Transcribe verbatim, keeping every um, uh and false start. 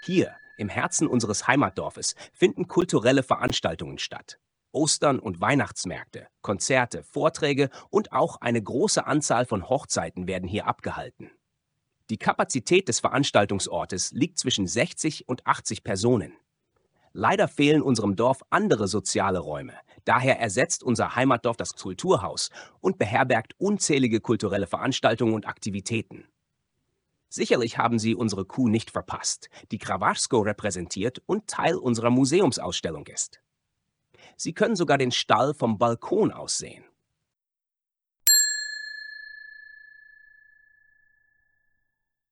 Hier, im Herzen unseres Heimatdorfes, finden kulturelle Veranstaltungen statt. Ostern- und Weihnachtsmärkte, Konzerte, Vorträge und auch eine große Anzahl von Hochzeiten werden hier abgehalten. Die Kapazität des Veranstaltungsortes liegt zwischen sechzig und achtzig Personen. Leider fehlen unserem Dorf andere soziale Räume. Daher ersetzt unser Heimatdorf das Kulturhaus und beherbergt unzählige kulturelle Veranstaltungen und Aktivitäten. Sicherlich haben Sie unsere Kuh nicht verpasst, die Krawatschko repräsentiert und Teil unserer Museumsausstellung ist. Sie können sogar den Stall vom Balkon aus sehen.